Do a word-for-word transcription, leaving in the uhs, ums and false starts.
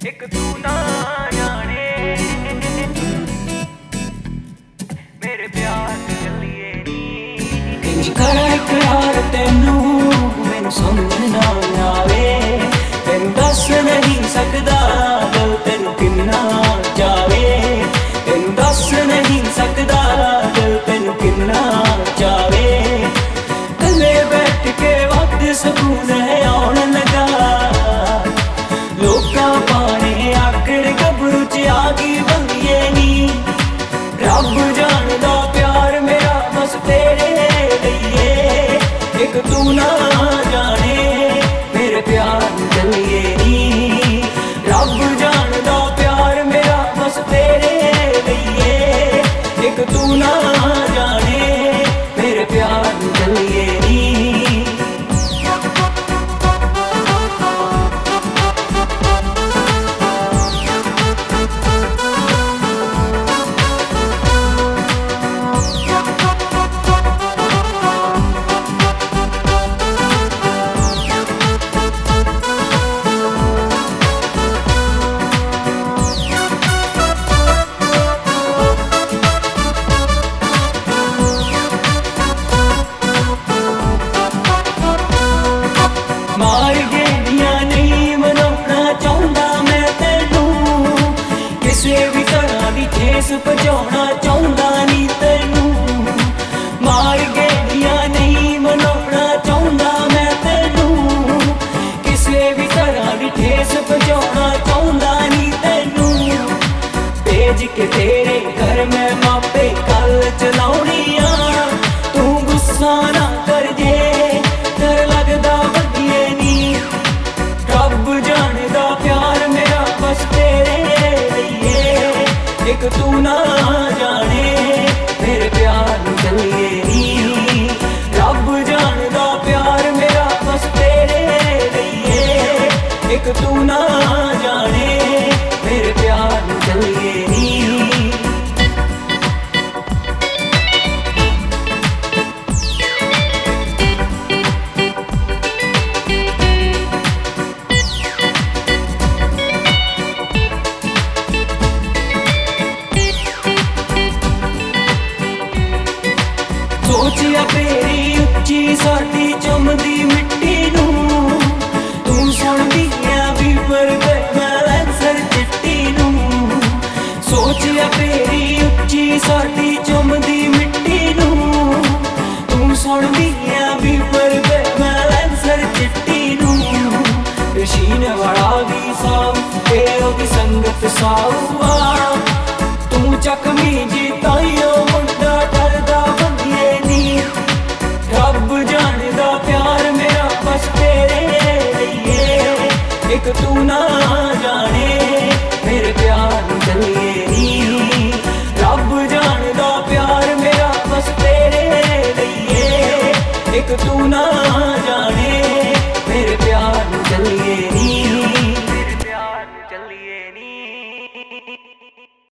एक तू ना जाने मेरे प्यार से चलिए नी इंज कर इकरार तेनू मैनू समझ ना आवे तेनू दस नहीं सकदा दिल तेनू किन्ना चावे तेनू दस नहीं सकदा दिल तेनू किन्ना चावे कल्ले बैठ के वक्त सकून है आउण लगा लोकां पाने आखड़ गबरू च आ गई बंदिए नी रब जानदा प्यार मेरा बस तेरे लिए एक तू ना जाने मेरे प्यार चलिए नी रब जानदा प्यार मेरा बस तेरे लिए एक तू ना जाने मेरे प्यार चलिए नी मार गेड़ियां नहीं मनाना चाहता मैं तेनू किसी भी तरह की ठेस पहुंचाना चाहता नहीं तेनू मार गेड़ियां नहीं मनाना चाहता मैं तेनू किसी भी तरह की ठेस पहुंचाना चाहता नहीं तेनू भेज के तेरे घर में मापे कल चलाउणियां तू गुस्सा ना कर जे डर लगदा बदिए नी रब जानदा प्यार मेरा बस तेरे लिए एक तू ना जाने मेरे प्यार नूं चलिए नी रब जानदा प्यार मेरा बस तेरे लिए एक तू ना जाने मेरे प्यार नूं चलिए नी सोचिया तेरी उच्ची साडी चमदी मिट्टी नूं तू सुणदी है भी पर बैलेंसर चिट्टी नूं सोचिया तेरी उच्ची साडी चमदी मिट्टी नूं तू सुणदी है भी पर बैलेंसर चिट्टी नूं रशीन वाला भी साव ते ओदी संगत साव आ तू चकमी जी ताईओ मुंडा डरदा बंदिए नी रब जानदा प्यार मेरा बस तेरे लिए एक तू ना जाने मेरे प्यार नूं चलिए नी रब जानदा प्यार मेरा बस तेरे लिए एक तू ना जाने मेरे प्यार नूं चलिए नी